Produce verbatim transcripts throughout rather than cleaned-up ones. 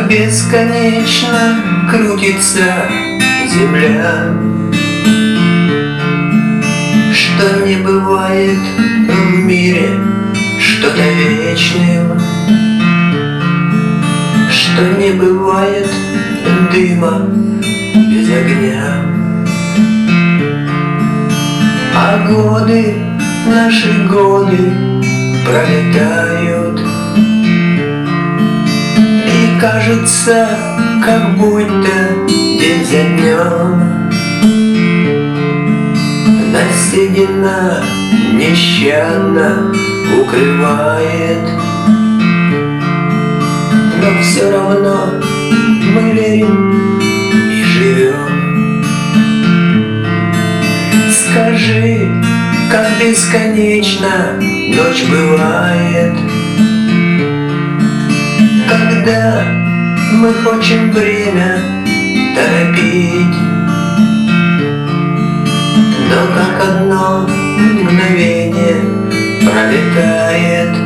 Как бесконечно крутится земля, что не бывает в мире что-то вечным, что не бывает дыма без огня. А годы, наши годы пролетают, и кажется, как будто день за днем нас седина нещадно укрывает. Но все равно мы верим и живем. Скажи, как бесконечно ночь бывает, когда мы хотим время торопить, но как одно мгновение пролетает,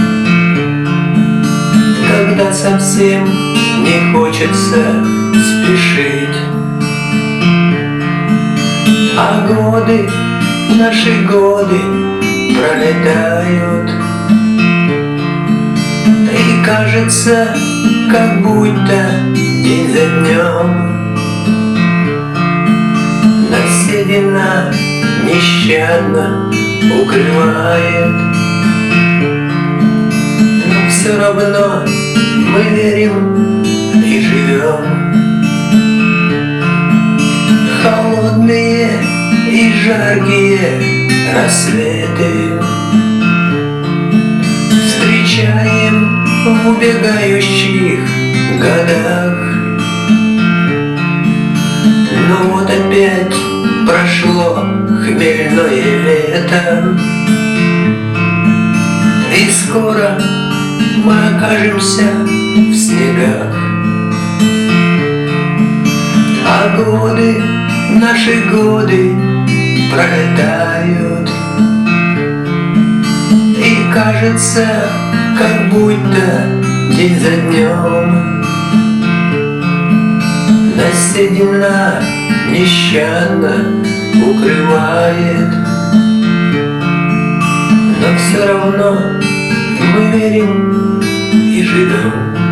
когда совсем не хочется спешить. А годы, наши годы пролетают, и кажется, как будто день за днем нас седина нещадно укрывает. Но все равно мы верим и живем. Холодные и жаркие рассветы встречаем в убегающих годах. Но вот опять прошло хмельное лето, и скоро мы окажемся в снегах. А годы, наши годы пролетают, и кажется, как будто день за днем нас седина нещадно укрывает. Но все равно мы верим и живем.